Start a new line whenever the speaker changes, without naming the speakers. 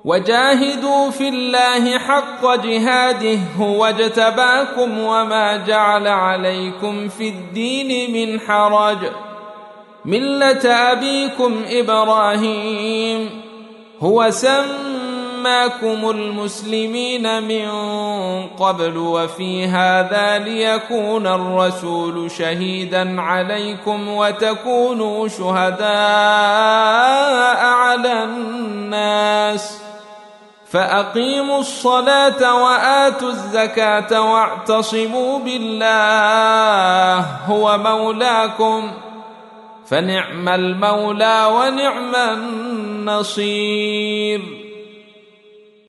وجاهدوا في الله حق جهاده هو اجتباكم وما جعل عليكم في الدين من حرج ملة أبيكم إبراهيم هو سماكم المسلمين من قبل وفي هذا ليكون الرسول شهيدا عليكم وتكونوا شهداء على الناس فأقيموا الصلاة وآتوا الزكاة واعتصموا بالله هو مولاكم فنعم المولى ونعم النصير.